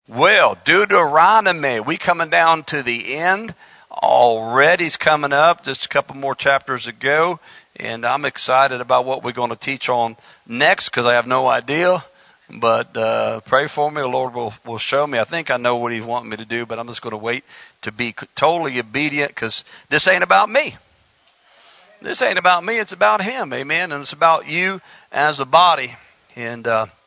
Well, Deuteronomy, we coming down to the end. Already it's coming up, just a couple more chapters to go, and I'm excited about what we're going to teach on next because I have no idea. But pray for me. The Lord will show me. I think I know what He's wanting me to do, but I'm just going to wait to be totally obedient because this ain't about me. This ain't about me. It's about Him. Amen. And it's about you as a body. And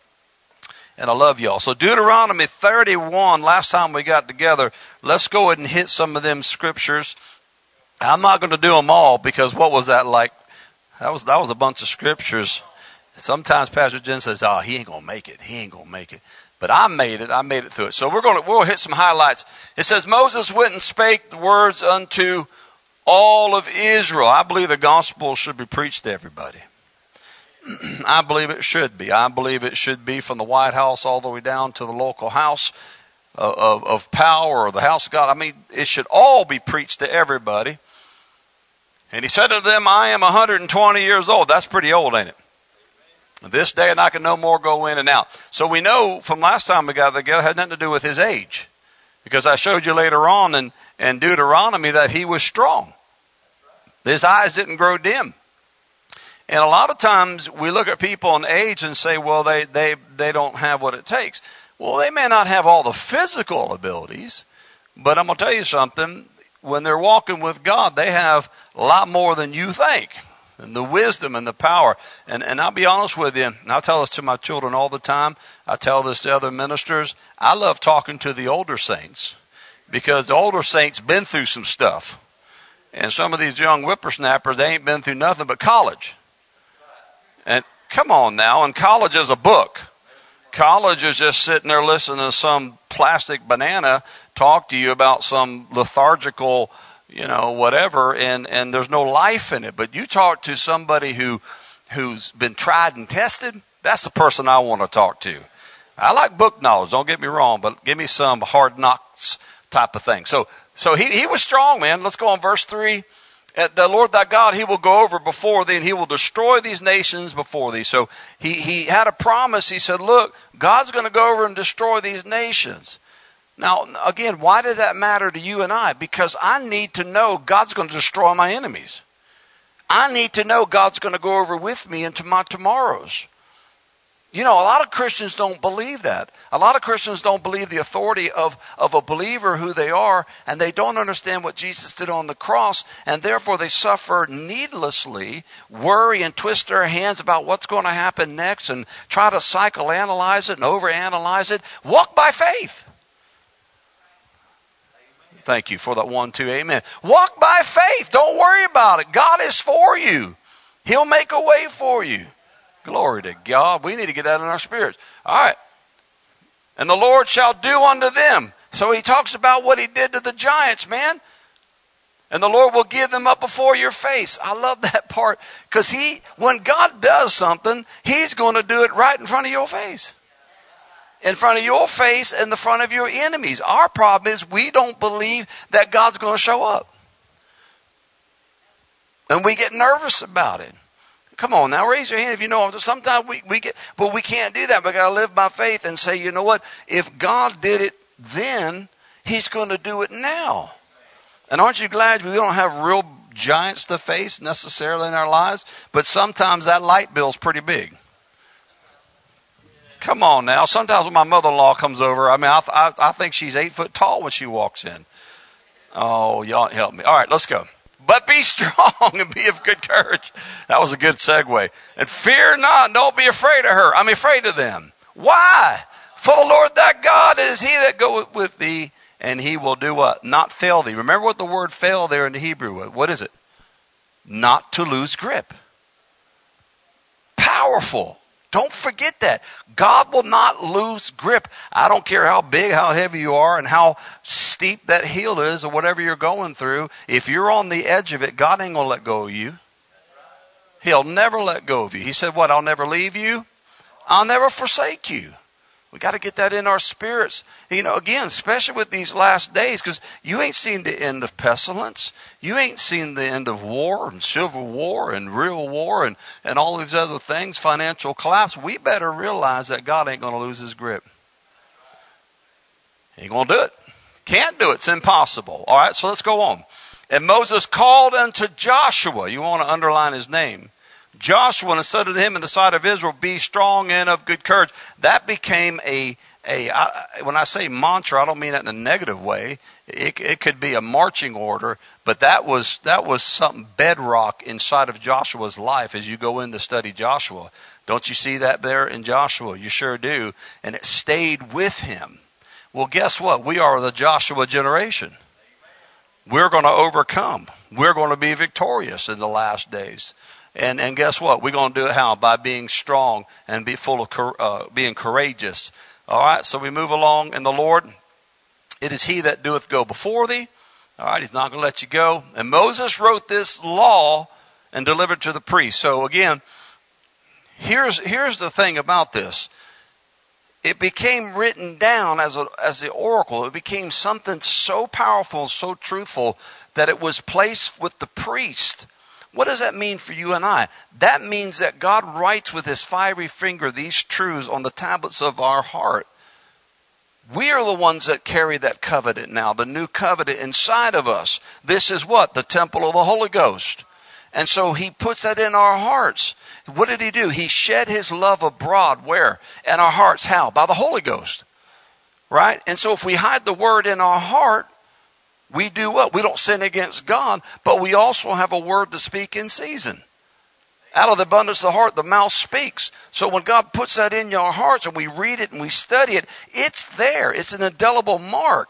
I love y'all. So Deuteronomy 31, last time we got together, let's go ahead and hit some of them scriptures. I'm not going to do them all because what was that like? That was a bunch of scriptures. Sometimes Pastor Jen says, "Oh, he ain't going to make it. He ain't going to make it." But I made it. I made it through it. So we'll hit some highlights. It says, Moses went and spake the words unto all of Israel. I believe the gospel should be preached to everybody. I believe it should be. I believe it should be from the White House all the way down to the local house of power or the house of God. I mean, it should all be preached to everybody. And he said to them, I am 120 years old. That's pretty old, ain't it? This day and I can no more go in and out. So we know from last time we got together, it had nothing to do with his age. Because I showed you later on in Deuteronomy that he was strong. His eyes didn't grow dim. And a lot of times we look at people in age and say, well, they don't have what it takes. Well, they may not have all the physical abilities, but I'm going to tell you something. When they're walking with God, they have a lot more than you think. And the wisdom and the power. And I'll be honest with you, and I tell this to my children all the time. I tell this to other ministers. I love talking to the older saints because the older saints been through some stuff. And some of these young whippersnappers, they ain't been through nothing but college. And come on now, and college is a book. College is just sitting there listening to some plastic banana talk to you about some lethargical, whatever, and there's no life in it. But you talk to somebody who's been tried and tested, that's the person I want to talk to. I like book knowledge, don't get me wrong, but give me some hard knocks type of thing. So he was strong, man. Let's go on verse 3. The Lord thy God, He will go over before thee, and He will destroy these nations before thee. So he had a promise. He said, look, God's going to go over and destroy these nations. Now, again, why did that matter to you and I? Because I need to know God's going to destroy my enemies. I need to know God's going to go over with me into my tomorrows. A lot of Christians don't believe that. A lot of Christians don't believe the authority of a believer who they are, and they don't understand what Jesus did on the cross, and therefore they suffer needlessly, worry and twist their hands about what's going to happen next, and try to psychoanalyze it and overanalyze it. Walk by faith. Thank you for that 1, 2, amen. Walk by faith. Don't worry about it. God is for you. He'll make a way for you. Glory to God. We need to get that in our spirits. All right. And the Lord shall do unto them. So he talks about what he did to the giants, man. And the Lord will give them up before your face. I love that part. Because when God does something, He's going to do it right in front of your face. In front of your face and the front of your enemies. Our problem is we don't believe that God's going to show up. And we get nervous about it. Come on now, raise your hand if you know. Sometimes we get, but we can't do that. We got to live by faith and say, you know what? If God did it then, He's going to do it now. And aren't you glad we don't have real giants to face necessarily in our lives? But sometimes that light bill's pretty big. Come on now. Sometimes when my mother-in-law comes over, I think she's 8 foot tall when she walks in. Oh, y'all help me. All right, let's go. But be strong and be of good courage. That was a good segue. And fear not, don't be afraid of her. I'm afraid of them. Why? For the Lord thy God is He that goeth with thee, and He will do what? Not fail thee. Remember what the word fail there in the Hebrew. What is it? Not to lose grip. Powerful. Don't forget that. God will not lose grip. I don't care how big, how heavy you are, and how steep that hill is or whatever you're going through. If you're on the edge of it, God ain't going to let go of you. He'll never let go of you. He said, what? I'll never leave you. I'll never forsake you. We got to get that in our spirits. Again, especially with these last days, because you ain't seen the end of pestilence. You ain't seen the end of war and civil war and real war and all these other things, financial collapse. We better realize that God ain't going to lose His grip. Ain't going to do it. Can't do it. It's impossible. All right, so let's go on. And Moses called unto Joshua. You want to underline his name. Joshua, and said to him in the sight of Israel, be strong and of good courage. That became when I say mantra, I don't mean that in a negative way. It could be a marching order, but that was something bedrock inside of Joshua's life as you go in to study Joshua. Don't you see that there in Joshua? You sure do. And it stayed with him. Well, guess what? We are the Joshua generation. We're going to overcome. We're going to be victorious in the last days. And guess what? We're going to do it how? By being strong and be full of being courageous. All right, so we move along. And the Lord, it is he that doeth go before thee. All right, he's not going to let you go. And Moses wrote this law and delivered to the priest. So again, here's the thing about this. It became written down as the oracle. It became something so powerful, so truthful, that it was placed with the priest. What does that mean for you and I? That means that God writes with his fiery finger these truths on the tablets of our heart. We are the ones that carry that covenant now, the new covenant inside of us. This is what? The temple of the Holy Ghost. And so he puts that in our hearts. What did he do? He shed his love abroad. Where? In our hearts. How? By the Holy Ghost. Right? And so if we hide the word in our heart, we do what? We don't sin against God, but we also have a word to speak in season. Out of the abundance of the heart, the mouth speaks. So when God puts that in your hearts and we read it and we study it, it's there. It's an indelible mark.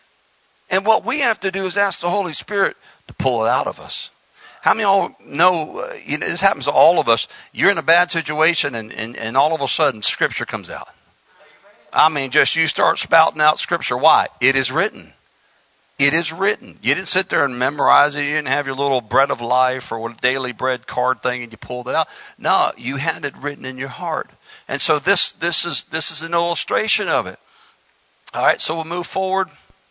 And what we have to do is ask the Holy Spirit to pull it out of us. How many of y'all know, this happens to all of us. You're in a bad situation and all of a sudden Scripture comes out. I mean, just you start spouting out Scripture. Why? It is written. It is written. You didn't sit there and memorize it. You didn't have your little bread of life or what daily bread card thing and you pulled it out. No, you had it written in your heart. And so this is an illustration of it. All right, so we'll move forward.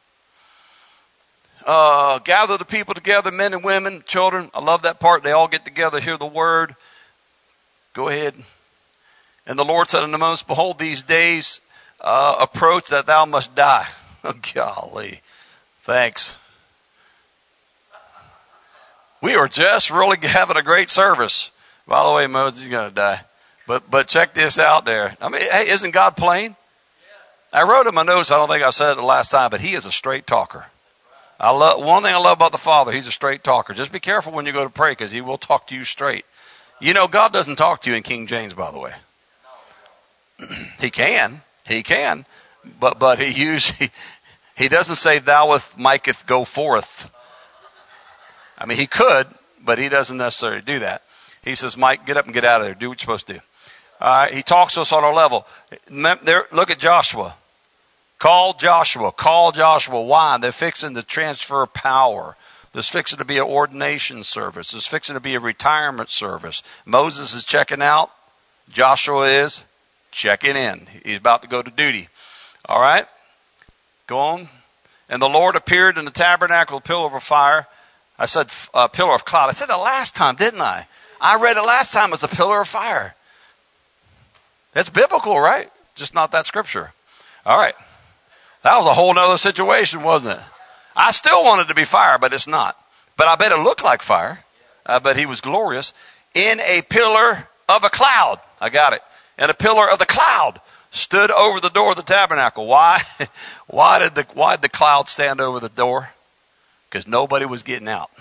Gather the people together, men and women, children. I love that part. They all get together, hear the word. Go ahead. And the Lord said unto Moses, behold, these days approach that thou must die. Oh, golly. Thanks. We were just really having a great service. By the way, Moses is going to die. But check this out there. I mean, hey, isn't God plain? I wrote in my notes, I don't think I said it the last time, but he is a straight talker. One thing I love about the Father, he's a straight talker. Just be careful when you go to pray because he will talk to you straight. You know, God doesn't talk to you in King James, by the way. He can, but he doesn't say thou with Micah go forth. I mean, he could, but he doesn't necessarily do that. He says, Mike, get up and get out of there. Do what you're supposed to do. All right, he talks to us on our level. Look at Joshua. Call Joshua. Why? They're fixing to transfer power. There's fixing to be an ordination service. There's fixing to be a retirement service. Moses is checking out. Joshua is checking in. He's about to go to duty. All right? Go on. And the Lord appeared in the tabernacle, a pillar of fire. I said a pillar of cloud. I said it last time, didn't I? I read it last time as a pillar of fire. It's biblical, right? Just not that scripture. All right. That was a whole other situation, wasn't it? I still wanted to be fire, but it's not. But I bet it looked like fire. But he was glorious. In a pillar of a cloud. I got it. And a pillar of the cloud stood over the door of the tabernacle. Why? Why did the cloud stand over the door? Because nobody was getting out.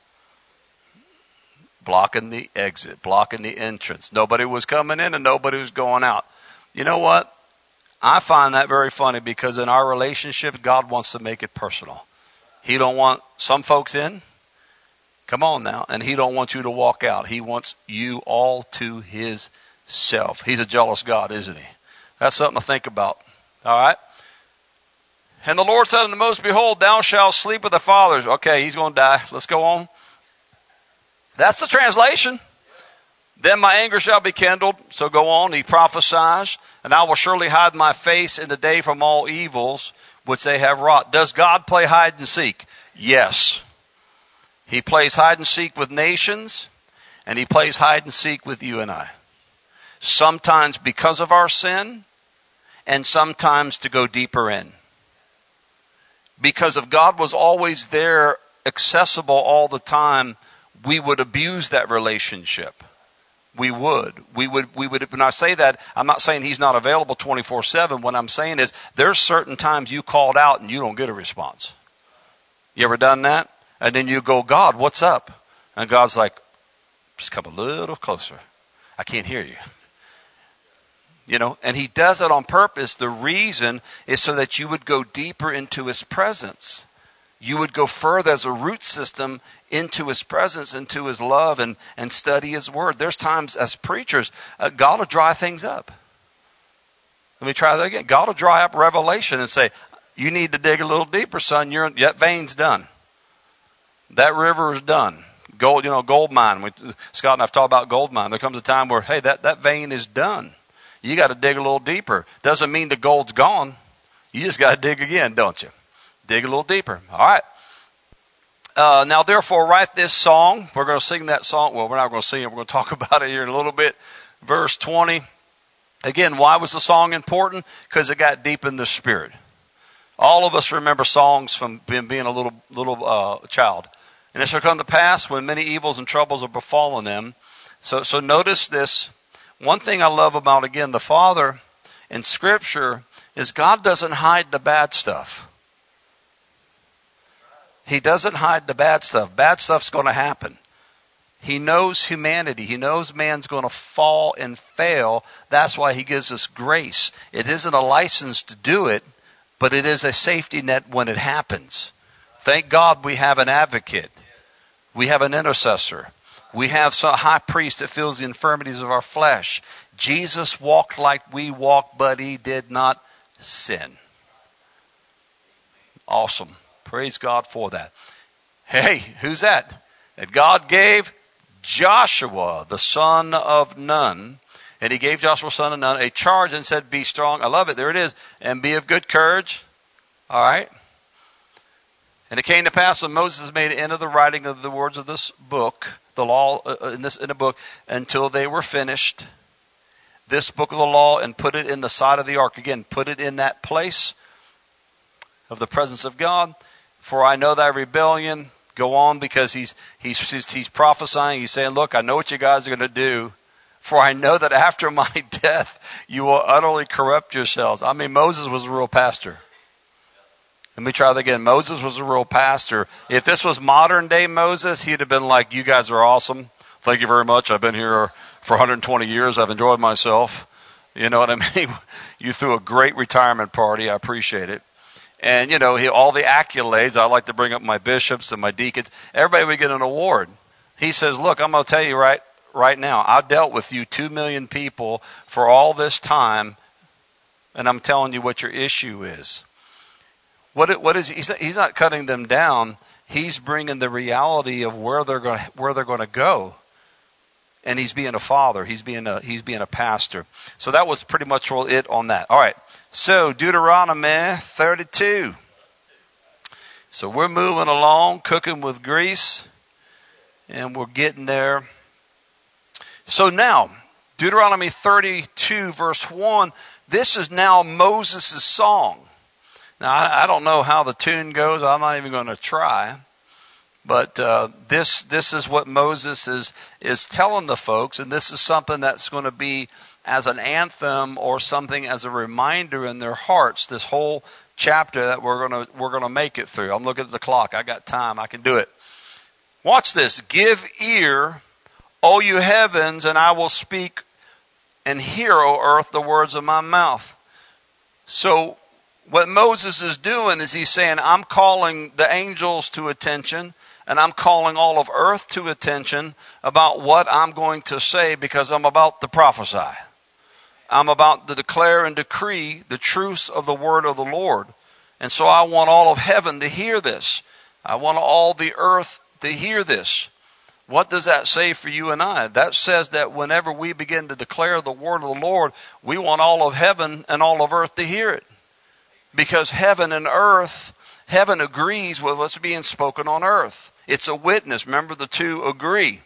Blocking the exit, blocking the entrance. Nobody was coming in and nobody was going out. You know what? I find that very funny because in our relationship, God wants to make it personal. He don't want some folks in. Come on now. And he don't want you to walk out. He wants you all to himself. He's a jealous God, isn't he? That's something to think about. All right. And the Lord said unto Moses, behold, thou shalt sleep with the fathers. Okay, he's going to die. Let's go on. That's the translation. Then my anger shall be kindled. So go on. He prophesies. And I will surely hide my face in the day from all evils which they have wrought. Does God play hide and seek? Yes. He plays hide and seek with nations. And he plays hide and seek with you and I. Sometimes because of our sin. And sometimes to go deeper in. Because if God was always there, accessible all the time, we would abuse that relationship. We would. When I say that, I'm not saying he's not available 24/7. What I'm saying is there's certain times you called out and you don't get a response. You ever done that? And then you go, God, what's up? And God's like, just come a little closer. I can't hear you. And he does it on purpose. The reason is so that you would go deeper into his presence. You would go further as a root system into his presence, into his love, and study his word. There's times as preachers, God will dry things up. Let me try that again. God will dry up revelation and say, you need to dig a little deeper, son. That vein's done. That river is done. Gold mine. Scott and I've talked about gold mine. There comes a time where, hey, that vein is done. You got to dig a little deeper. Doesn't mean the gold's gone. You just got to dig again, don't you? Dig a little deeper. All right. Now, therefore, write this song. We're going to sing that song. Well, we're not going to sing it. We're going to talk about it here in a little bit. Verse 20. Again, why was the song important? Because it got deep in the spirit. All of us remember songs from being a little child. And it shall come to pass when many evils and troubles are befallen them. So notice this. One thing I love about, again, the Father in Scripture is God doesn't hide the bad stuff. He doesn't hide the bad stuff. Bad stuff's going to happen. He knows humanity. He knows man's going to fall and fail. That's why he gives us grace. It isn't a license to do it, but it is a safety net when it happens. Thank God we have an advocate. We have an intercessor. We have some high priest that feels the infirmities of our flesh. Jesus walked like we walk, but he did not sin. Awesome. Praise God for that. Hey, who's that? That God gave Joshua, the son of Nun. And he gave Joshua, son of Nun, a charge and said, be strong. I love it. There it is. And be of good courage. All right. And it came to pass when Moses made an end of the writing of the words of this book, the law in a book, until they were finished, this book of the law, and put it in the side of the ark. Again, put it in that place of the presence of God. For I know thy rebellion. Go on, because he's prophesying. He's saying, look, I know what you guys are going to do. For I know that after my death, you will utterly corrupt yourselves. I mean, Moses was a real pastor. Let me try that again. Moses was a real pastor. If this was modern day Moses, he'd have been like, you guys are awesome. Thank you very much. I've been here for 120 years. I've enjoyed myself. You know what I mean? You threw a great retirement party. I appreciate it. And, all the accolades. I like to bring up my bishops and my deacons. Everybody would get an award. He says, look, I'm going to tell you right now, I've dealt with you 2 million people for all this time, and I'm telling you what your issue is. What is he's not cutting them down. He's bringing the reality of where they're going to go. And he's being a father. He's being a pastor. So that was pretty much it on that. All right. So Deuteronomy 32. So we're moving along, cooking with grease, and we're getting there. So now, Deuteronomy 32 verse 1, this is now Moses' song. Now, I don't know how the tune goes. I'm not even going to try. But this is what Moses is telling the folks, and this is something that's going to be as an anthem or something as a reminder in their hearts. This whole chapter that we're gonna make it through. I'm looking at the clock. I got time. I can do it. Watch this. Give ear, O you heavens, and I will speak, and hear, O earth, the words of my mouth. So what Moses is doing is he's saying, I'm calling the angels to attention, and I'm calling all of earth to attention about what I'm going to say, because I'm about to prophesy. I'm about to declare and decree the truths of the word of the Lord. And so I want all of heaven to hear this. I want all the earth to hear this. What does that say for you and I? That says that whenever we begin to declare the word of the Lord, we want all of heaven and all of earth to hear it. Because heaven and earth, heaven agrees with what's being spoken on earth. It's a witness. Remember, the two agree.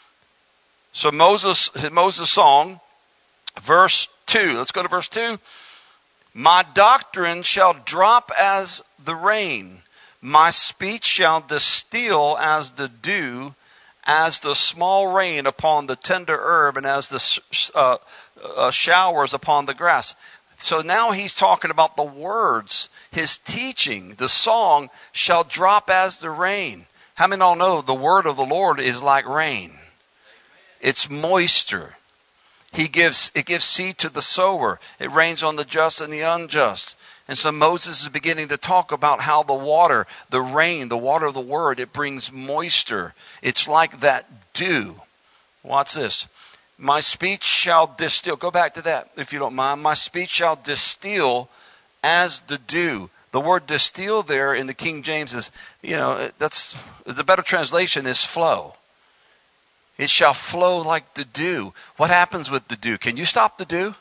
So Moses' song, verse 2. Let's go to verse 2. My doctrine shall drop as the rain. My speech shall distill as the dew, as the small rain upon the tender herb, and as the showers upon the grass. So now he's talking about the words, his teaching, the song shall drop as the rain. How many all know the word of the Lord is like rain? It's moisture. It gives seed to the sower. It rains on the just and the unjust. And so Moses is beginning to talk about how the water, the rain, the water of the word, it brings moisture. It's like that dew. Watch this. My speech shall distill. Go back to that if you don't mind. My speech shall distill as the dew. The word distill there in the King James is, that's the better translation is flow. It shall flow like the dew. What happens with the dew? Can you stop the dew?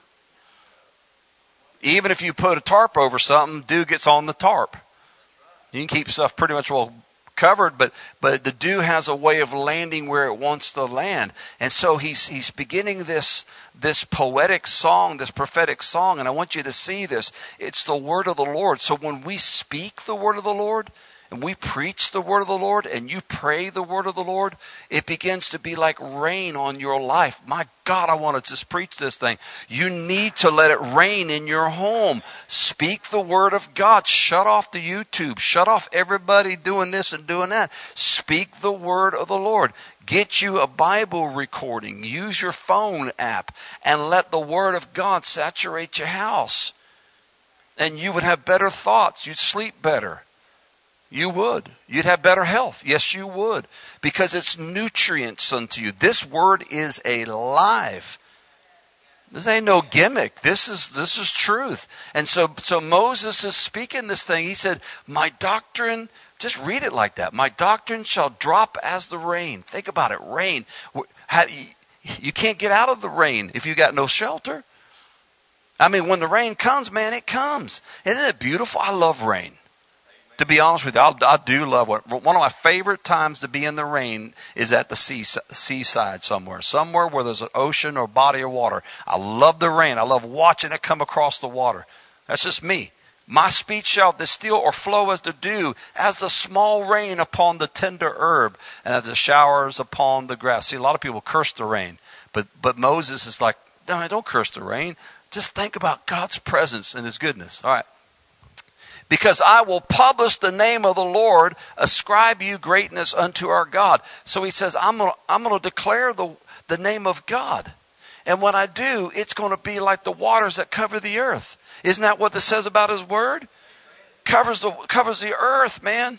Even if you put a tarp over something, dew gets on the tarp. You can keep stuff pretty much well covered, but the dew has a way of landing where it wants to land. And so he's beginning this poetic song, this prophetic song, and I want you to see this. It's the word of the Lord. So when we speak the word of the Lord, and we preach the word of the Lord, and you pray the word of the Lord, it begins to be like rain on your life. My God, I want to just preach this thing. You need to let it rain in your home. Speak the word of God. Shut off the YouTube. Shut off everybody doing this and doing that. Speak the word of the Lord. Get you a Bible recording. Use your phone app and let the word of God saturate your house. And you would have better thoughts. You'd sleep better. You would. You'd have better health. Yes, you would. Because it's nutrients unto you. This word is alive. This ain't no gimmick. This is truth. And so Moses is speaking this thing. He said, my doctrine, just read it like that. My doctrine shall drop as the rain. Think about it. Rain. You can't get out of the rain if you got no shelter. I mean, when the rain comes, man, it comes. Isn't it beautiful? I love rain. To be honest with you, I do love it. One of my favorite times to be in the rain is at the seaside somewhere where there's an ocean or body of water. I love the rain. I love watching it come across the water. That's just me. My speech shall distill or flow as the dew, as the small rain upon the tender herb, and as the showers upon the grass. See, a lot of people curse the rain, but Moses is like, no, don't curse the rain. Just think about God's presence and His goodness. All right. Because I will publish the name of the Lord, ascribe you greatness unto our God. So he says, I'm going to declare the name of God. And when I do, it's going to be like the waters that cover the earth. Isn't that what this says about His word? Covers the earth, man.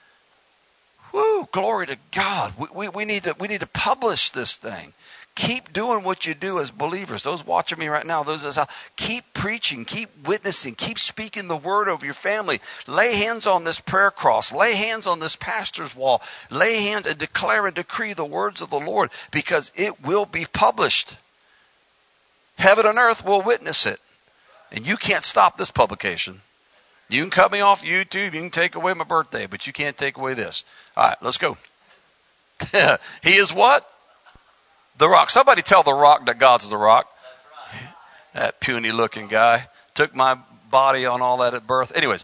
Woo, glory to God. We need to publish this thing. Keep doing what you do as believers. Those watching me right now, keep preaching, keep witnessing, keep speaking the word over your family. Lay hands on this prayer cross. Lay hands on this pastor's wall. Lay hands and declare and decree the words of the Lord, because it will be published. Heaven and earth will witness it. And you can't stop this publication. You can cut me off YouTube. You can take away my birthday, but you can't take away this. All right, let's go. He is what? The rock. Somebody tell the rock that God's the rock. That's right. That puny looking guy took my body on all that at birth. Anyways,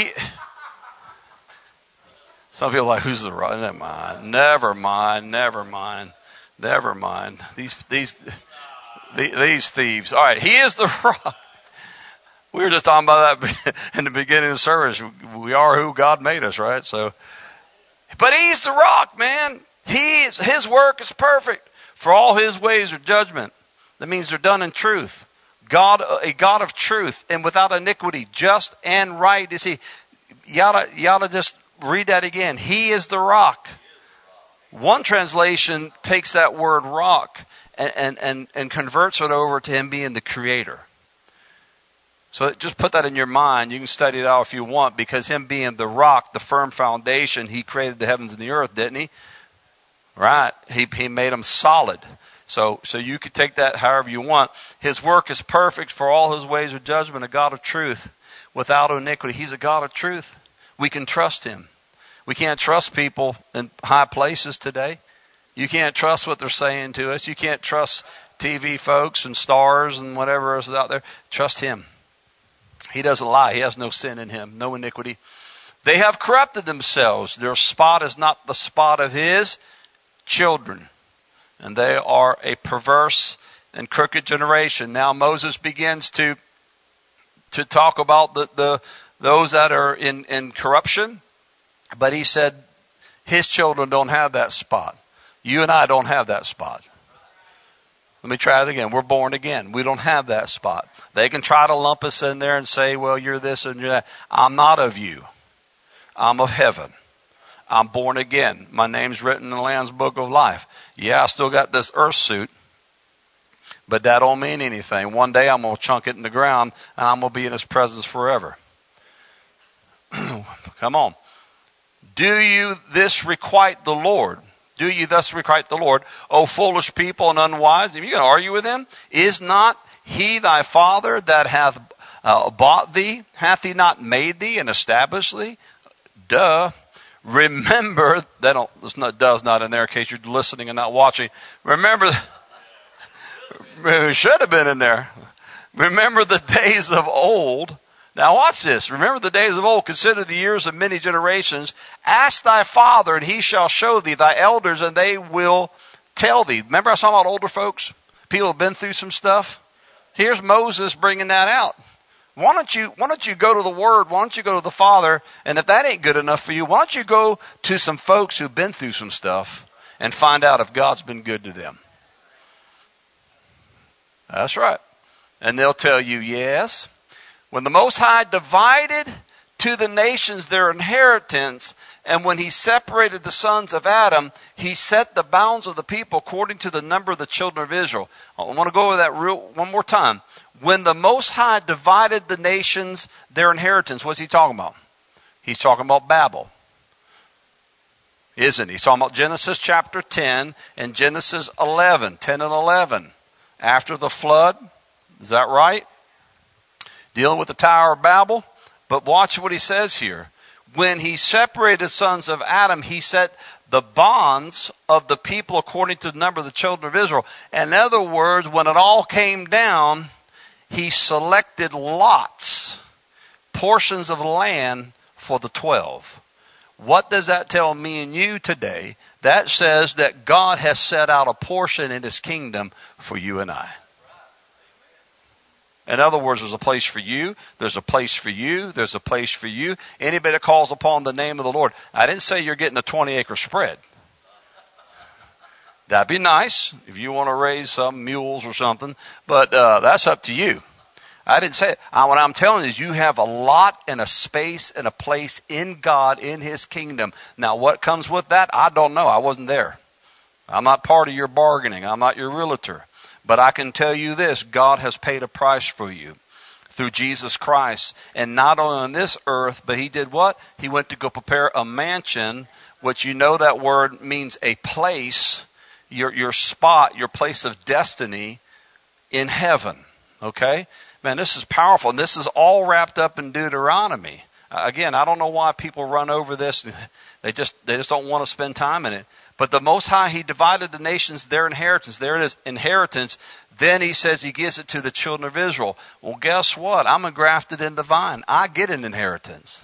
some people are like, who's the rock? Never mind. These thieves. All right. He is the rock. We were just talking about that in the beginning of the service. We are who God made us, right? So, but He's the rock, man. His work is perfect. For all His ways are judgment. That means they're done in truth. God, a God of truth and without iniquity, just and right is He. You ought to just read that again. He is the rock. One translation takes that word rock and converts it over to Him being the creator. So just put that in your mind. You can study it out if you want, because Him being the rock, the firm foundation, He created the heavens and the earth, didn't He? Right. He made them solid. So you could take that however you want. His work is perfect, for all His ways are judgment, a God of truth, without iniquity. He's a God of truth. We can trust Him. We can't trust people in high places today. You can't trust what they're saying to us. You can't trust TV folks and stars and whatever else is out there. Trust Him. He doesn't lie. He has no sin in him, no iniquity. They have corrupted themselves. Their spot is not the spot of his children. And they are a perverse and crooked generation. Now Moses begins to talk about those that are in corruption. But he said his children don't have that spot. You and I don't have that spot. Let me try it again. We're born again. We don't have that spot. They can try to lump us in there and say, well, you're this and you're that. I'm not of you. I'm of heaven. I'm born again. My name's written in the Lamb's Book of Life. Yeah, I still got this earth suit, but that don't mean anything. One day I'm going to chunk it in the ground and I'm going to be in his presence forever. Come on. Do you this requite the Lord? Do you thus requite the Lord, O foolish people and unwise? If you're going to argue with him, is not he thy father that hath bought thee? Hath he not made thee and established thee? Duh. Remember, does not in there in case you're listening and not watching. Remember, it should have been in there. Remember the days of old. Now watch this. Remember the days of old. Consider the years of many generations. Ask thy father, and he shall show thee, thy elders, and they will tell thee. Remember I was talking about older folks? People have been through some stuff. Here's Moses bringing that out. Why don't you go to the Word? Why don't you go to the Father? And if that ain't good enough for you, why don't you go to some folks who've been through some stuff and find out if God's been good to them? That's right. And they'll tell you, yes. When the Most High divided to the nations their inheritance, and when he separated the sons of Adam, he set the bounds of the people according to the number of the children of Israel. I want to go over that one more time. When the Most High divided the nations their inheritance, what's he talking about? He's talking about Babel. Isn't he? He's talking about Genesis chapter 10 and Genesis 11, 10 and 11. After the flood, is that right? Dealing with the Tower of Babel. But watch what he says here. When he separated the sons of Adam, he set the bonds of the people according to the number of the children of Israel. In other words, when it all came down, he selected lots, portions of land for the 12. What does that tell me and you today? That says that God has set out a portion in his kingdom for you and I. In other words, there's a place for you. There's a place for you. There's a place for you. Anybody that calls upon the name of the Lord. I didn't say you're getting a 20-acre spread. That'd be nice if you want to raise some mules or something. But that's up to you. I didn't say it. What I'm telling you is you have a lot and a space and a place in God, in his kingdom. Now, what comes with that? I don't know. I wasn't there. I'm not part of your bargaining. I'm not your realtor. But I can tell you this, God has paid a price for you through Jesus Christ. And not only on this earth, but he did what? He went to go prepare a mansion, which you know that word means a place, your spot, your place of destiny in heaven. Okay? Man, this is powerful. And this is all wrapped up in Deuteronomy. Again, I don't know why people run over this. They just don't want to spend time in it. But the Most High, he divided the nations their inheritance. There it is, inheritance. Then he says he gives it to the children of Israel. Well, guess what? I'm engrafted in the vine. I get an inheritance.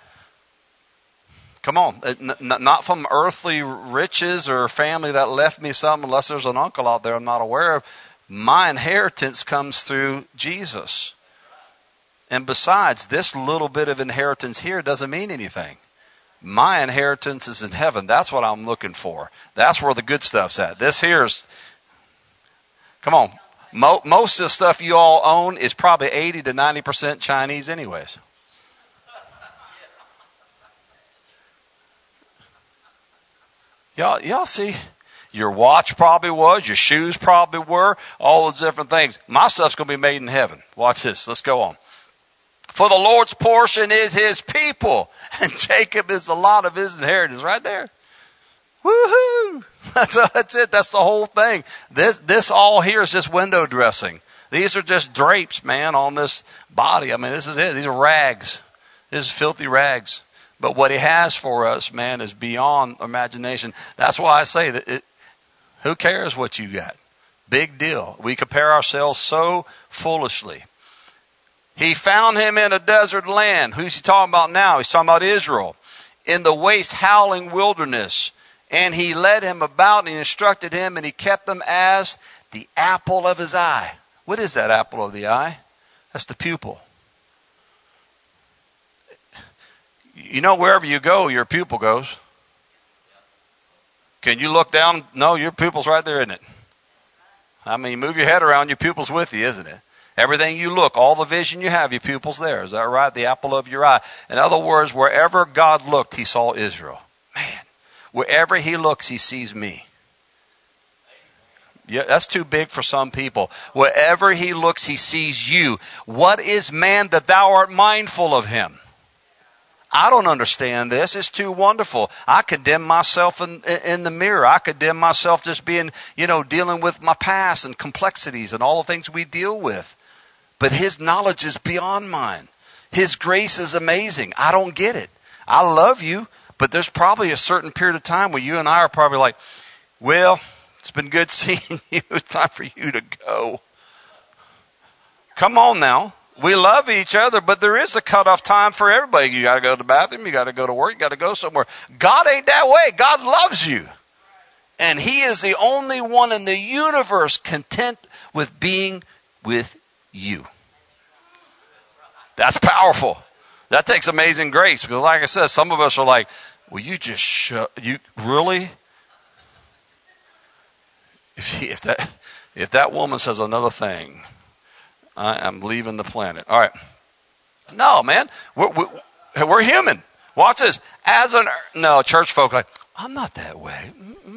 Come on. Not from earthly riches or family that left me something, unless there's an uncle out there I'm not aware of. My inheritance comes through Jesus. And besides, this little bit of inheritance here doesn't mean anything. My inheritance is in heaven. That's what I'm looking for. That's where the good stuff's at. This here's, come on, most of the stuff you all own is probably 80 to 90% Chinese anyways. Y'all see? Your watch probably was, your shoes probably were, all those different things. My stuff's going to be made in heaven. Watch this. Let's go on. For the Lord's portion is his people, and Jacob is the lot of his inheritance. Right there. Woohoo! That's it. That's the whole thing. This all here is just window dressing. These are just drapes, man, on this body. I mean, this is it. These are rags. This is filthy rags. But what he has for us, man, is beyond imagination. That's why I say that who cares what you got? Big deal. We compare ourselves so foolishly. He found him in a desert land. Who's he talking about now? He's talking about Israel. In the waste, howling wilderness. And he led him about and he instructed him and he kept him as the apple of his eye. What is that apple of the eye? That's the pupil. You know, wherever you go, your pupil goes. Can you look down? No, your pupil's right there, isn't it? I mean, move your head around, your pupil's with you, isn't it? Everything you look, all the vision you have, your pupil's there. Is that right? The apple of your eye. In other words, wherever God looked, he saw Israel. Man, wherever he looks, he sees me. Yeah, that's too big for some people. Wherever he looks, he sees you. What is man that thou art mindful of him? I don't understand this. It's too wonderful. I condemn myself in the mirror. I condemn myself just being, dealing with my past and complexities and all the things we deal with. But his knowledge is beyond mine. His grace is amazing. I don't get it. I love you, but there's probably a certain period of time where you and I are probably like, well, it's been good seeing you. It's time for you to go. Come on now. We love each other, but there is a cutoff time for everybody. You got to go to the bathroom. You got to go to work. You got to go somewhere. God ain't that way. God loves you. And he is the only one in the universe content with being with you. That's powerful. That takes amazing grace. Because like I said, some of us are like, well, you just you really? If that woman says another thing, I am leaving the planet. All right. No, man. We're human. Watch this. Church folk are like, I'm not that way.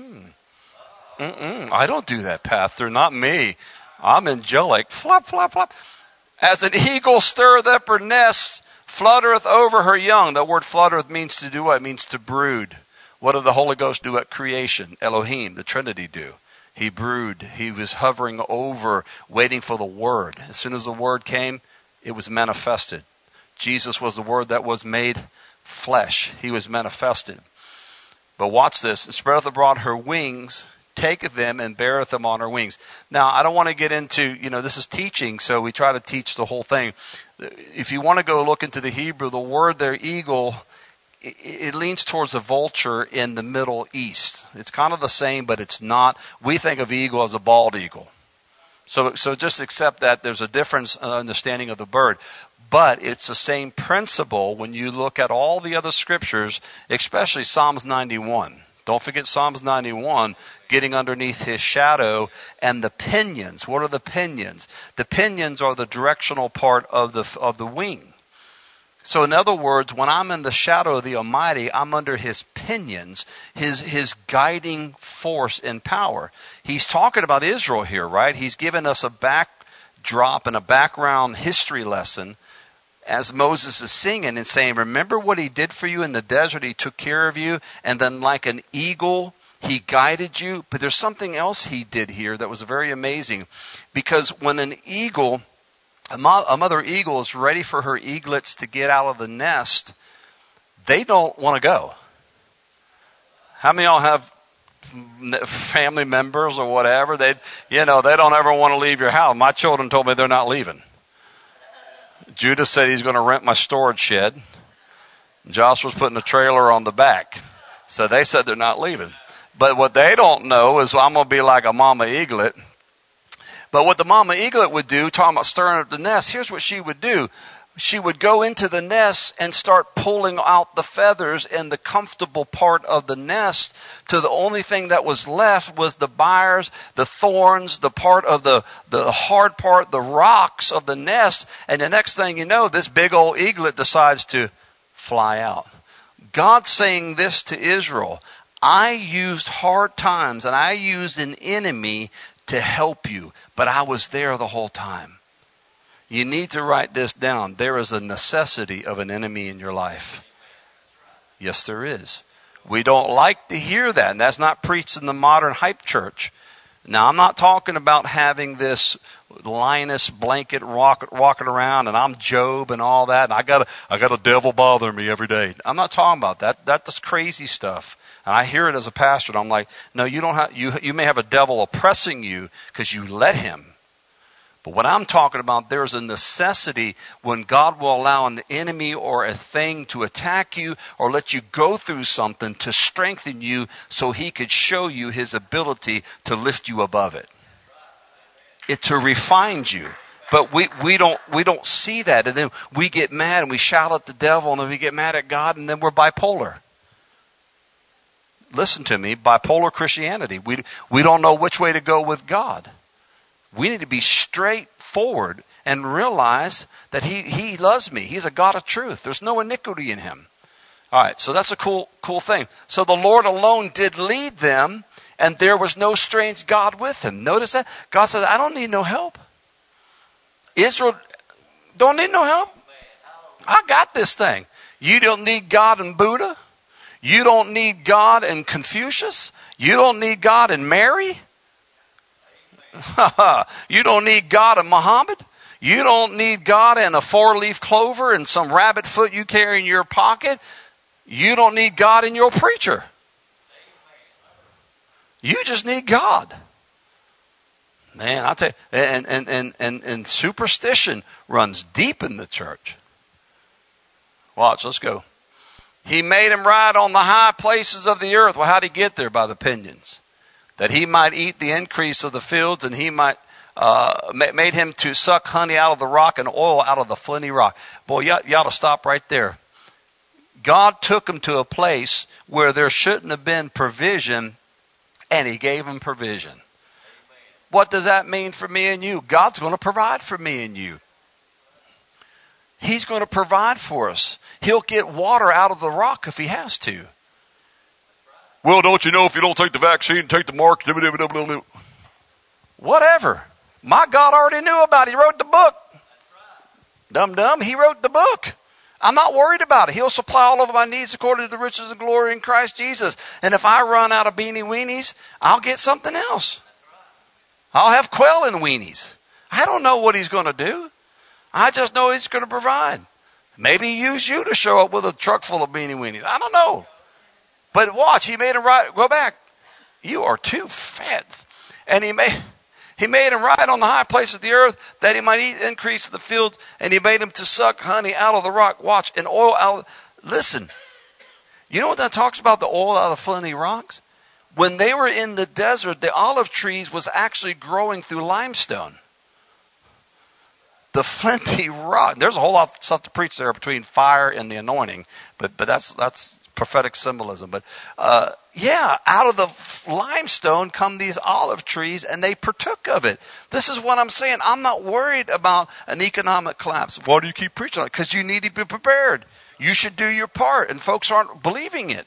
I don't do that, Pastor. Not me. I'm angelic. Flop, flop, flop. As an eagle stirreth up her nest, fluttereth over her young. The word fluttereth means to do what? It means to brood. What did the Holy Ghost do at creation? Elohim, the Trinity, do. He brooded. He was hovering over, waiting for the Word. As soon as the Word came, it was manifested. Jesus was the Word that was made flesh. He was manifested. But watch this. And spreadeth abroad her wings, taketh them and beareth them on her wings. Now, I don't want to get into, this is teaching, so we try to teach the whole thing. If you want to go look into the Hebrew, the word there, eagle, it leans towards a vulture in the Middle East. It's kind of the same, but it's not. We think of eagle as a bald eagle. So just accept that there's a difference in understanding of the bird. But it's the same principle when you look at all the other scriptures, especially Psalms 91. Don't forget Psalms 91, getting underneath his shadow, and the pinions. What are the pinions? The pinions are the directional part of the wing. So in other words, when I'm in the shadow of the Almighty, I'm under his pinions, his guiding force and power. He's talking about Israel here, right? He's given us a backdrop and a background history lesson as Moses is singing and saying, remember what he did for you in the desert? He took care of you. And then like an eagle, he guided you. But there's something else he did here that was very amazing. Because when an eagle, a mother eagle is ready for her eaglets to get out of the nest, they don't want to go. How many of y'all have family members or whatever? They don't ever want to leave your house. My children told me they're not leaving. Judah said he's going to rent my storage shed. Joshua's putting a trailer on the back. So they said they're not leaving. But what they don't know is I'm going to be like a mama eaglet. But what the mama eaglet would do, talking about stirring up the nest, here's what she would do. She would go into the nest and start pulling out the feathers and the comfortable part of the nest till the only thing that was left was the briars, the thorns, the part of the hard part, the rocks of the nest. And the next thing you know, this big old eaglet decides to fly out. God's saying this to Israel. I used hard times and I used an enemy to help you, but I was there the whole time. You need to write this down. There is a necessity of an enemy in your life. Yes, there is. We don't like to hear that, and that's not preached in the modern hype church. Now, I'm not talking about having this Linus blanket walking around, and I'm Job and all that, and I got a devil bothering me every day. I'm not talking about that. That's crazy stuff. And I hear it as a pastor, and I'm like, no, you don't have. You may have a devil oppressing you because you let him. But what I'm talking about, there's a necessity when God will allow an enemy or a thing to attack you or let you go through something to strengthen you so he could show you his ability to lift you above it. To refine you. But we don't see that, and then we get mad and we shout at the devil and then we get mad at God, and then we're bipolar. Listen to me, bipolar Christianity. We don't know which way to go with God. We need to be straightforward and realize that he loves me. He's a God of truth. There's no iniquity in him. All right, so that's a cool thing. So the Lord alone did lead them, and there was no strange God with him. Notice that? God says, I don't need no help. Israel don't need no help. I got this thing. You don't need God and Buddha. You don't need God and Confucius. You don't need God and Mary. You don't need God and Muhammad. You don't need God and a 4-leaf clover and some rabbit foot you carry in your pocket. You don't need God in your preacher. You just need God. Man, I'll tell you, and superstition runs deep in the church. Watch, let's go. He made him ride on the high places of the earth. Well, how'd he get there? By the pinions. That he might eat the increase of the fields, and he might made him to suck honey out of the rock and oil out of the flinty rock. Boy, you ought to stop right there. God took him to a place where there shouldn't have been provision, and he gave him provision. Amen. What does that mean for me and you? God's going to provide for me and you. He's going to provide for us. He'll get water out of the rock if he has to. Well, don't you know if you don't take the vaccine, take the mark, whatever. My God already knew about it. He wrote the book. Dum-dum, he wrote the book. I'm not worried about it. He'll supply all of my needs according to the riches and glory in Christ Jesus. And if I run out of beanie weenies, I'll get something else. I'll have quail and weenies. I don't know what he's going to do. I just know he's going to provide. Maybe use you to show up with a truck full of beanie weenies. I don't know. But watch, he made him ride. Go back. You are too fat. And he made him ride on the high place of the earth, that he might eat the increase of the fields, and he made him to suck honey out of the rock. Watch, and oil out of... Listen, you know what that talks about, the oil out of the flinty rocks? When they were in the desert, the olive trees was actually growing through limestone. The flinty rock. There's a whole lot of stuff to preach there between fire and the anointing, but that's prophetic symbolism. But out of the limestone come these olive trees, and they partook of it. This is what I'm saying. I'm not worried about an economic collapse. Why do you keep preaching on it? Because you need to be prepared. You should do your part, and folks aren't believing it.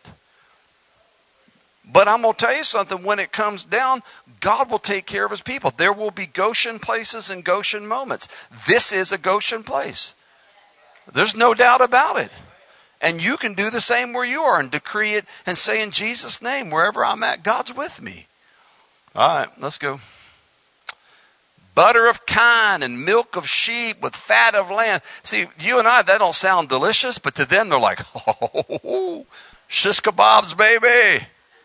But I'm going to tell you something. When it comes down, God will take care of his people. There will be Goshen places and Goshen moments. This is a Goshen place. There's no doubt about it. And you can do the same where you are and decree it and say in Jesus' name, wherever I'm at, God's with me. All right, let's go. Butter of kine and milk of sheep with fat of lamb. See, you and I, that don't sound delicious, but to them they're like, oh, shish kebabs, baby.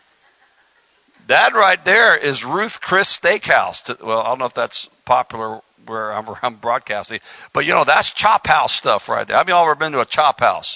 That right there is Ruth Chris Steakhouse. Well, I don't know if that's popular where I'm broadcasting, but that's Chop House stuff right there. Have you all ever been to a Chop House?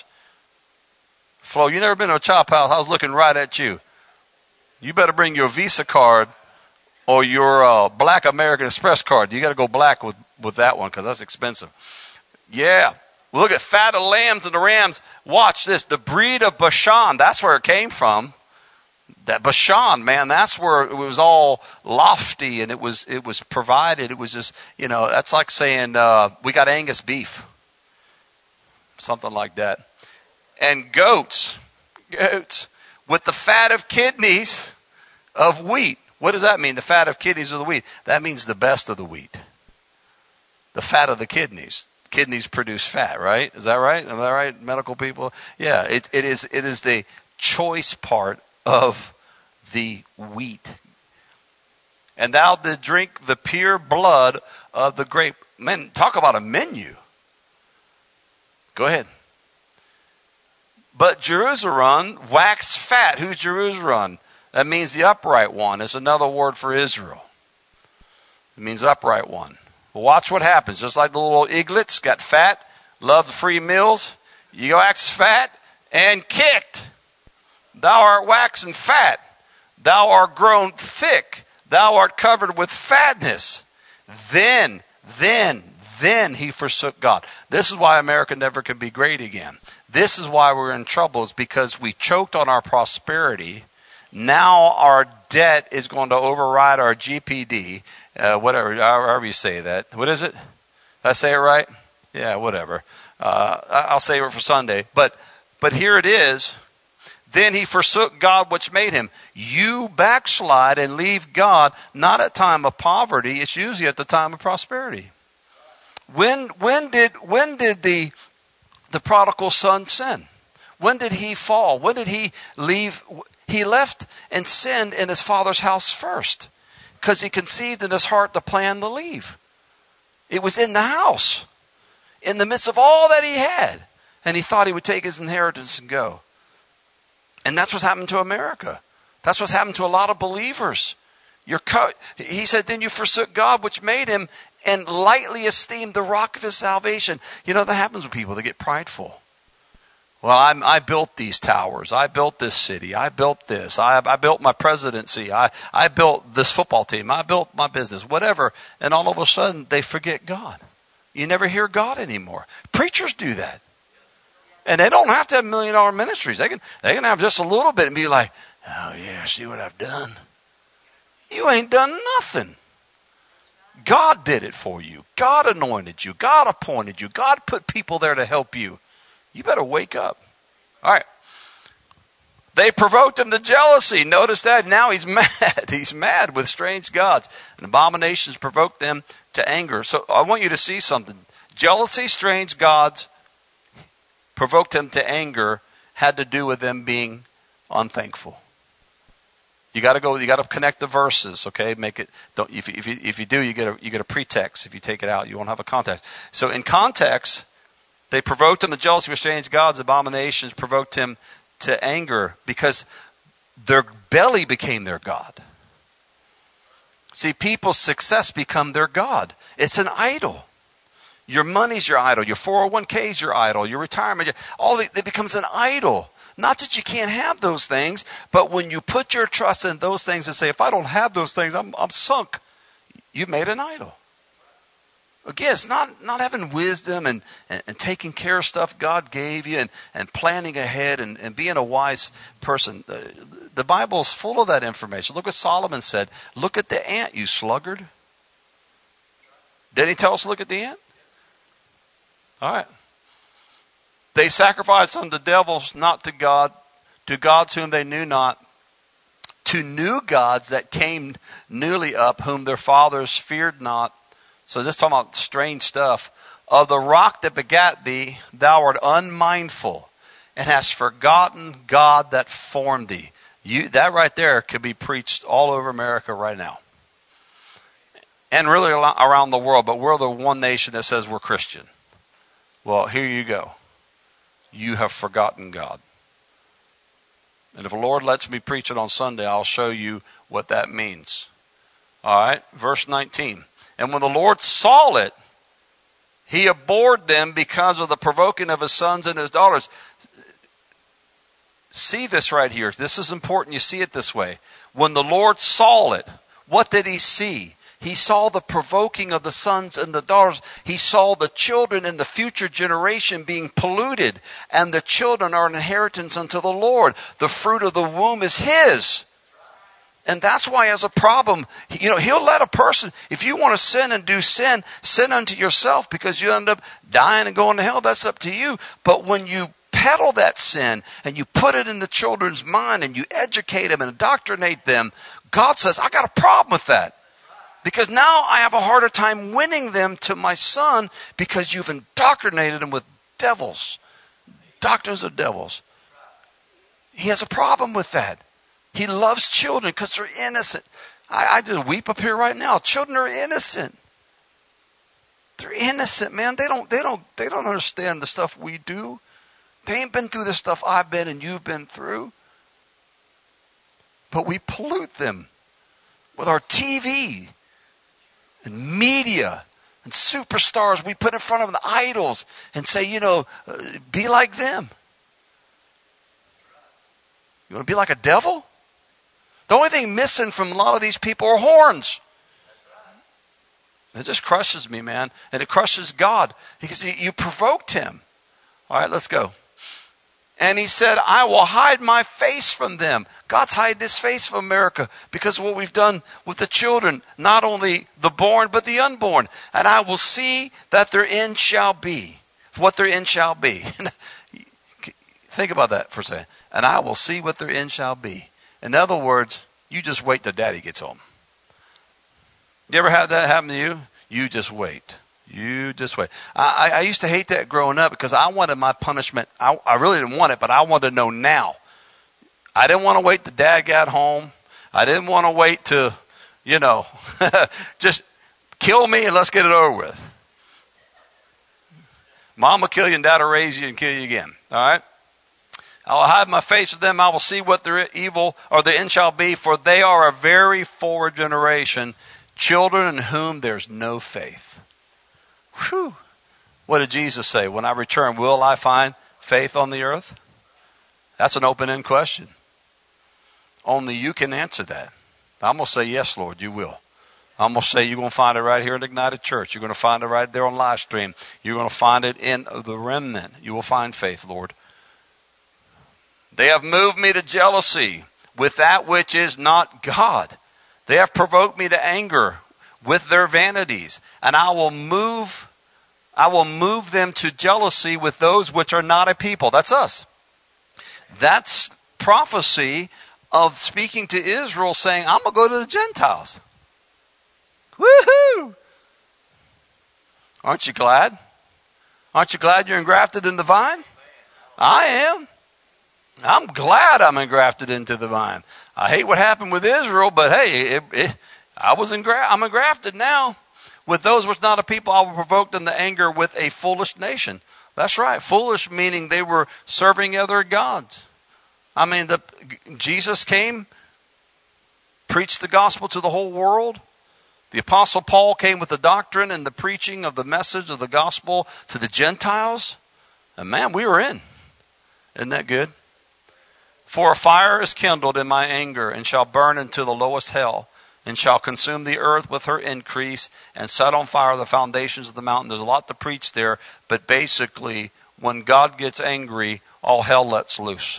Flo, you never been to a Chop House? I was looking right at you. You better bring your Visa card or your Black American Express card. You got to go black with that one because that's expensive. Yeah. Look at fat of lambs and the rams. Watch this. The breed of Bashan, that's where it came from. That Bashan, man, that's where it was all lofty and it was provided. It was just, that's like saying we got Angus beef. Something like that. And goats with the fat of kidneys of wheat. What does that mean? The fat of kidneys of the wheat. That means the best of the wheat. The fat of the kidneys. Kidneys produce fat, right? Is that right? Am I right, medical people? Yeah, it is the choice part of the wheat. And thou did drink the pure blood of the grape. Man, talk about a menu. Go ahead. But Jerusalem waxed fat. Who's Jerusalem? That means the upright one. It's another word for Israel. It means upright one. Watch what happens. Just like the little eaglets got fat, loved the free meals, you go act fat and kicked. Thou art waxen fat. Thou art grown thick. Thou art covered with fatness. Then he forsook God. This is why America never can be great again. This is why we're in trouble, is because we choked on our prosperity. Now our debt is going to override our GPD, whatever, however you say that. What is it? Did I say it right? Yeah, whatever. I'll save it for Sunday. But here it is. Then he forsook God which made him. You backslide and leave God not at time of poverty. It's usually at the time of prosperity. When did the prodigal son sin? When did he fall? When did he leave? He left and sinned in his father's house first, because he conceived in his heart the plan to leave. It was in the house, in the midst of all that he had, and he thought he would take his inheritance and go. And that's what's happened to America. That's what's happened to a lot of believers. He said, then you forsook God which made him and lightly esteemed the rock of his salvation. You know, that happens with people. They get prideful. Well, I built these towers. I built this city. I built this. I built my presidency. I built this football team. I built my business, whatever. And all of a sudden, they forget God. You never hear God anymore. Preachers do that. And they don't have to have $1 million ministries. They can have just a little bit and be like, oh yeah, see what I've done? You ain't done nothing. God did it for you. God anointed you. God appointed you. God put people there to help you. You better wake up. All right. They provoked him to jealousy. Notice that. Now he's mad. He's mad with strange gods. And abominations provoked them to anger. So I want you to see something. Jealousy, strange gods provoked him to anger, had to do with them being unthankful. You got to connect the verses, okay? Make it. If you do, you get a pretext. If you take it out, you won't have a context. So in context, they provoked him to jealousy with strange gods. Abominations provoked him to anger because their belly became their god. See, people's success become their god. It's an idol. Your money's your idol. Your 401k is your idol. Your retirement, it becomes an idol. Not that you can't have those things, but when you put your trust in those things and say, if I don't have those things, I'm sunk, you've made an idol. Again, it's not having wisdom and taking care of stuff God gave you and planning ahead and being a wise person. The Bible's full of that information. Look what Solomon said. Look at the ant, you sluggard. Didn't he tell us to look at the ant? All right. They sacrificed unto devils, not to God, to gods whom they knew not, to new gods that came newly up, whom their fathers feared not. So this is talking about strange stuff. Of the rock that begat thee, thou art unmindful, and hast forgotten God that formed thee. That right there could be preached all over America right now. And really around the world, but we're the one nation that says we're Christian. Well, here you go. You have forgotten God. And if the Lord lets me preach it on Sunday, I'll show you what that means. All right, verse 19. And when the Lord saw it, he abhorred them because of the provoking of his sons and his daughters. See this right here. This is important. You see it this way. When the Lord saw it, what did he see? He saw the provoking of the sons and the daughters. He saw the children in the future generation being polluted. And the children are an inheritance unto the Lord. The fruit of the womb is his. And that's why as a problem, he'll let a person, if you want to sin and do sin, sin unto yourself because you end up dying and going to hell. That's up to you. But when you peddle that sin and you put it in the children's mind and you educate them and indoctrinate them, God says, I got a problem with that. Because now I have a harder time winning them to my son because you've indoctrinated them with devils, doctrines of devils. He has a problem with that. He loves children because they're innocent. I just weep up here right now. Children are innocent. They're innocent, man. They don't understand the stuff we do. They ain't been through the stuff I've been and you've been through. But we pollute them with our TV and media and superstars we put in front of the idols and say, be like them. You want to be like a devil? The only thing missing from a lot of these people are horns. It just crushes me, man. And it crushes God because you provoked him. All right, let's go. And he said, I will hide my face from them. God's hiding his face from America because of what we've done with the children, not only the born, but the unborn. And I will see that their end shall be. What their end shall be. Think about that for a second. And I will see what their end shall be. In other words, you just wait till daddy gets home. You ever had that happen to you? You just wait. You just wait. I used to hate that growing up because I wanted my punishment. I really didn't want it, but I wanted to know now. I didn't want to wait till dad got home. I didn't want to wait to, just kill me and let's get it over with. Mom will kill you and dad will raise you and kill you again. All right? I will hide my face with them. I will see what their evil or their end shall be, for they are a very forward generation, children in whom there's no faith. Whew. What did Jesus say? When I return, will I find faith on the earth? That's an open-end question. Only you can answer that. I'm going to say, yes, Lord, you will. I'm going to say you're going to find it right here in Ignited Church. You're going to find it right there on live stream. You're going to find it in the remnant. You will find faith, Lord. They have moved me to jealousy with that which is not God. They have provoked me to anger with their vanities, and I will move them to jealousy with those which are not a people. That's us. That's prophecy of speaking to Israel saying, I'm going to go to the Gentiles. Woohoo! Aren't you glad? Aren't you glad you're engrafted in the vine? I am. I'm glad I'm engrafted into the vine. I hate what happened with Israel, but hey, I'm engrafted now. With those which not a people, I will provoke them to anger with a foolish nation. That's right. Foolish meaning they were serving other gods. I mean, Jesus came, preached the gospel to the whole world. The Apostle Paul came with the doctrine and the preaching of the message of the gospel to the Gentiles. And man, we were in. Isn't that good? For a fire is kindled in my anger, and shall burn into the lowest hell, and shall consume the earth with her increase, and set on fire the foundations of the mountain. There's a lot to preach there, but basically, when God gets angry, all hell lets loose.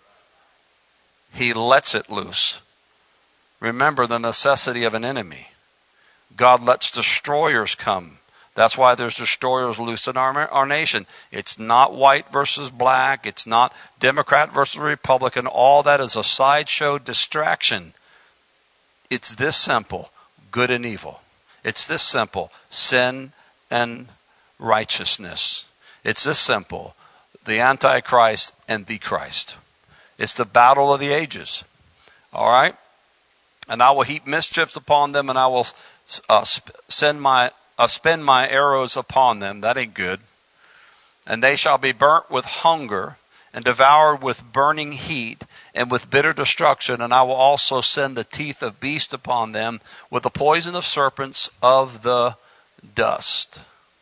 He lets it loose. Remember the necessity of an enemy. God lets destroyers come. That's why there's destroyers loose in our nation. It's not white versus black. It's not Democrat versus Republican. All that is a sideshow distraction. It's this simple, good and evil. It's this simple, sin and righteousness. It's this simple, the Antichrist and the Christ. It's the battle of the ages. All right? And I will heap mischiefs upon them, and I will spend my arrows upon them. That ain't good. And they shall be burnt with hunger, and devoured with burning heat, and with bitter destruction. And I will also send the teeth of beasts upon them, with the poison of serpents of the dust.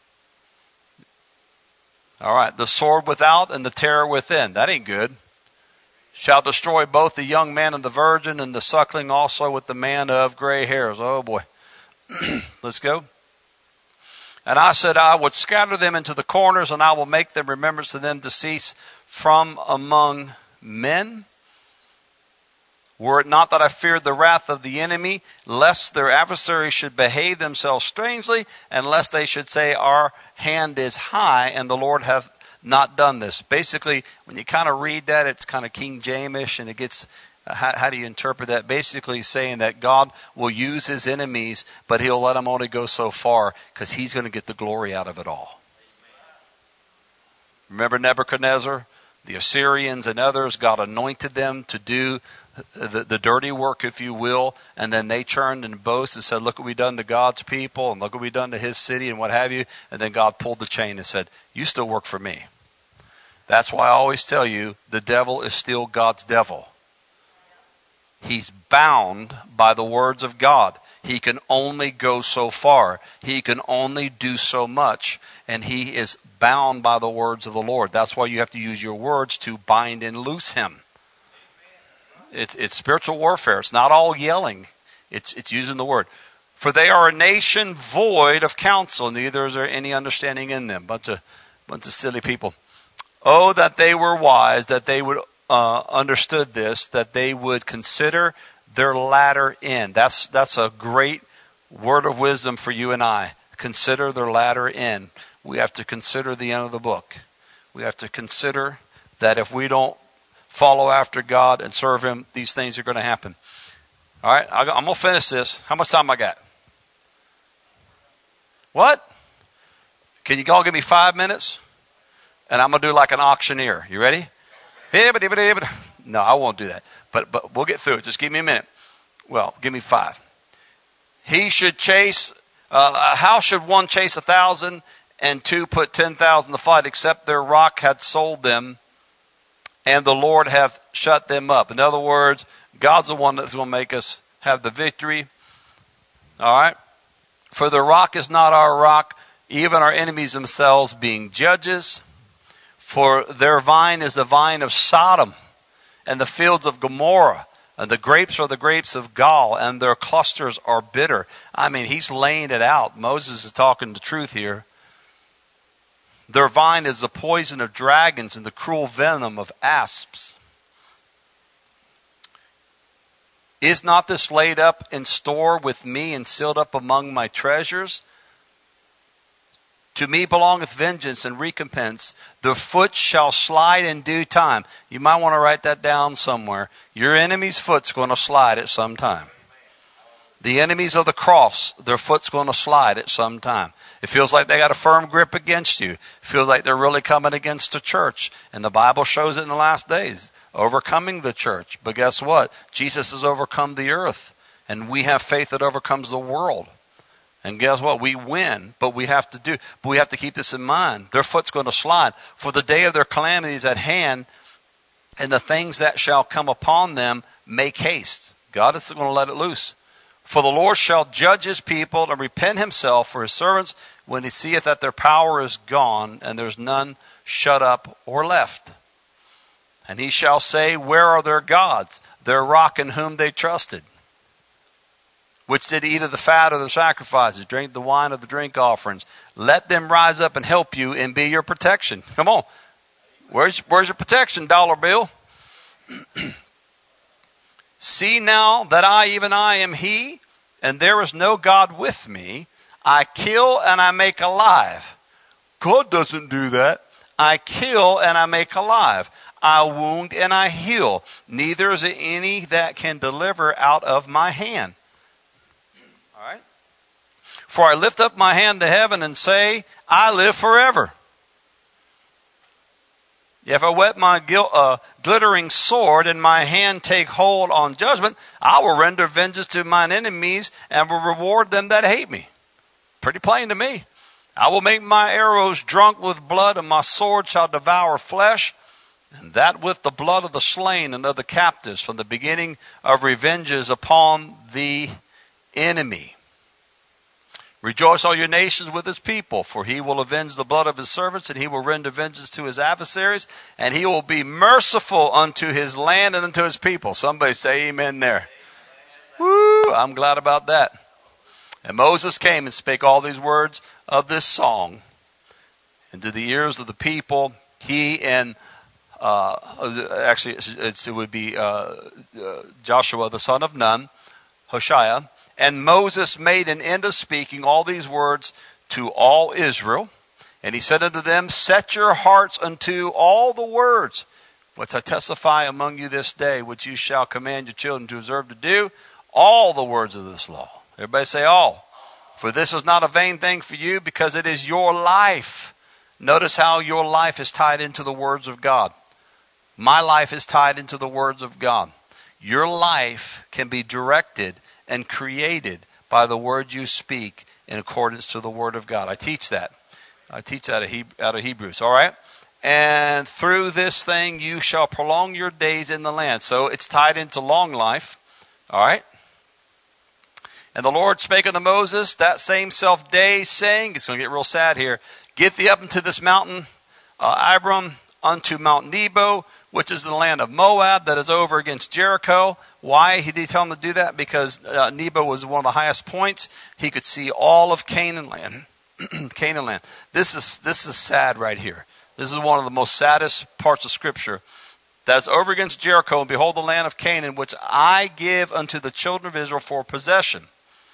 All right, the sword without and the terror within. That ain't good. Shall destroy both the young man and the virgin, and the suckling also with the man of gray hairs. Oh boy. Let's go. And I said, I would scatter them into the corners, and I will make them remembrance to them to cease from among men. Were it not that I feared the wrath of the enemy, lest their adversaries should behave themselves strangely, and lest they should say, our hand is high, and the Lord hath not done this. Basically, when you kind of read that, it's kind of King James-ish, and it gets, how do you interpret that? Basically saying that God will use his enemies, but he'll let them only go so far, because he's going to get the glory out of it all. Remember Nebuchadnezzar? The Assyrians and others, God anointed them to do the dirty work, if you will, and then they turned and boasted and said, look what we've done to God's people, and look what we've done to his city, and what have you. And then God pulled the chain and said, you still work for me. That's why I always tell you, the devil is still God's devil. He's bound by the words of God. He can only go so far. He can only do so much. And he is bound by the words of the Lord. That's why you have to use your words to bind and loose him. It's spiritual warfare. It's not all yelling. It's using the word. For they are a nation void of counsel, neither is there any understanding in them. Bunch of silly people. Oh, that they were wise, that they would understood this, that they would consider their latter end. That's a great word of wisdom for you and I. Consider their latter end. We have to consider the end of the book. We have to consider that if we don't follow after God and serve him, these things are going to happen. All right, I'm going to finish this. How much time I got? What? Can you all give me 5 minutes? And I'm going to do like an auctioneer. You ready? No, I won't do that. But we'll get through it. Just give me a minute. Well, give me 5. He should chase, how should one chase 1,000 and two put 10,000 to flight, except their rock had sold them and the Lord hath shut them up. In other words, God's the one that's going to make us have the victory. All right? For the rock is not our rock, even our enemies themselves being judges. For their vine is the vine of Sodom, and the fields of Gomorrah, and the grapes are the grapes of Gaul, and their clusters are bitter. I mean, he's laying it out. Moses is talking the truth here. Their vine is the poison of dragons and the cruel venom of asps. Is not this laid up in store with me and sealed up among my treasures? To me belongeth vengeance and recompense. The foot shall slide in due time. You might want to write that down somewhere. Your enemy's foot's going to slide at some time. The enemies of the cross, their foot's going to slide at some time. It feels like they got a firm grip against you. It feels like they're really coming against the church. And the Bible shows it in the last days, overcoming the church. But guess what? Jesus has overcome the earth. And we have faith that overcomes the world. And guess what? We win, but we have to keep this in mind. Their foot's going to slide. For the day of their calamity is at hand, and the things that shall come upon them make haste. God is going to let it loose. For the Lord shall judge his people and repent himself for his servants when he seeth that their power is gone, and there's none shut up or left. And he shall say, where are their gods, their rock in whom they trusted? Which did eat of the fat of the sacrifices, drink the wine of the drink offerings. Let them rise up and help you and be your protection. Come on. Where's your protection, dollar bill? See now that even I am he, and there is no God with me. I kill and I make alive. God doesn't do that. I kill and I make alive. I wound and I heal. Neither is there any that can deliver out of my hand. All right. For I lift up my hand to heaven and say, I live forever. If I whet my glittering sword and my hand take hold on judgment, I will render vengeance to mine enemies and will reward them that hate me. Pretty plain to me. I will make my arrows drunk with blood, and my sword shall devour flesh, and that with the blood of the slain and of the captives, from the beginning of revenges upon the enemy. Rejoice all your nations with his people, for he will avenge the blood of his servants, and he will render vengeance to his adversaries, and he will be merciful unto his land and unto his people. Somebody say amen there. Woo, I'm glad about that. And Moses came and spake all these words of this song into the ears of the people. He and it would be Joshua the son of Nun, Hoshea. And Moses made an end of speaking all these words to all Israel. And he said unto them, set your hearts unto all the words which I testify among you this day, which you shall command your children to observe to do, all the words of this law. Everybody say all. For this is not a vain thing for you, because it is your life. Notice how your life is tied into the words of God. My life is tied into the words of God. Your life can be directed and created by the word you speak in accordance to the word of God. I teach that. Out of Hebrews. All right. And through this thing you shall prolong your days in the land. So it's tied into long life. All right. And the Lord spake unto Moses that same self day, saying, it's going to get real sad here, get thee up into this mountain, Abram, unto Mount Nebo, which is the land of Moab, that is over against Jericho. Why did he tell him to do that? Because Nebo was one of the highest points. He could see all of Canaan land. Canaan land. This is sad right here. This is one of the most saddest parts of Scripture. That's over against Jericho, and behold the land of Canaan, which I give unto the children of Israel for possession.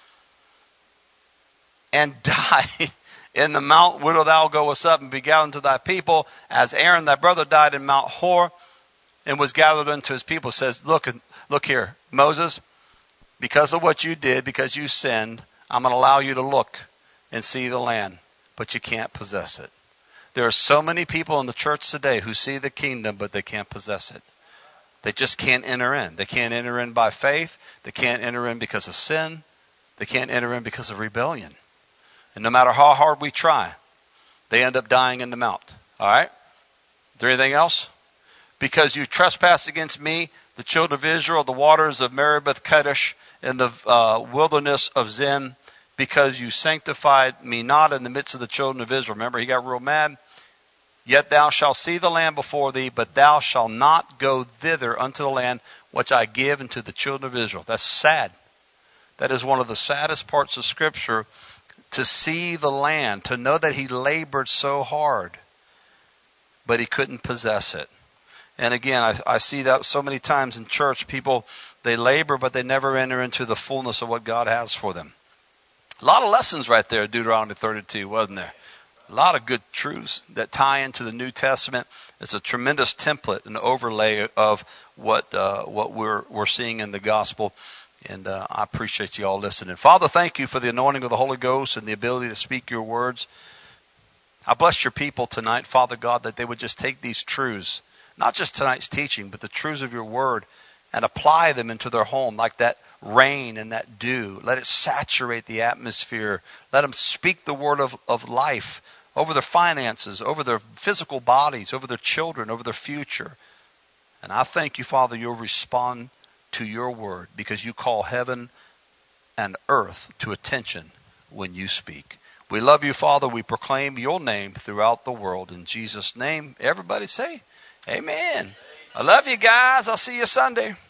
And die in the mount whither thou goest up, and be gathered unto thy people, as Aaron thy brother died in Mount Hor, and was gathered unto his people. Says, look here, Moses, because of what you did, because you sinned, I'm going to allow you to look and see the land, but you can't possess it. There are so many people in the church today who see the kingdom, but they can't possess it. They just can't enter in. They can't enter in by faith. They can't enter in because of sin. They can't enter in because of rebellion. And no matter how hard we try, they end up dying in the mount. All right? Is there anything else? Because you trespassed against me, the children of Israel, the waters of Meribah Kadesh, in the wilderness of Zin, because you sanctified me not in the midst of the children of Israel. Remember, he got real mad. Yet thou shalt see the land before thee, but thou shalt not go thither unto the land which I give unto the children of Israel. That's sad. That is one of the saddest parts of Scripture, to see the land, to know that he labored so hard, but he couldn't possess it. And again, I see that so many times in church. People, they labor, but they never enter into the fullness of what God has for them. A lot of lessons right there, Deuteronomy 32, wasn't there? A lot of good truths that tie into the New Testament. It's a tremendous template, an overlay of what we're seeing in the gospel. And I appreciate you all listening. Father, thank you for the anointing of the Holy Ghost and the ability to speak your words. I bless your people tonight, Father God, that they would just take these truths, not just tonight's teaching, but the truths of your word, and apply them into their home like that rain and that dew. Let it saturate the atmosphere. Let them speak the word of life over their finances, over their physical bodies, over their children, over their future. And I thank you, Father, you'll respond to your word, because you call heaven and earth to attention when you speak. We love you, Father. We proclaim your name throughout the world. In Jesus' name, everybody say amen. I love you guys. I'll see you Sunday.